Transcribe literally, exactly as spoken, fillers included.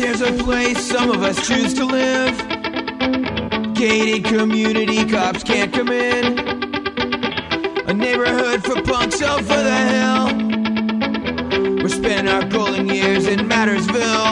There's a place some of us choose to live. Gated community, cops can't come in. A neighborhood for punks over the hill. We're spending our golden years in Mattersville.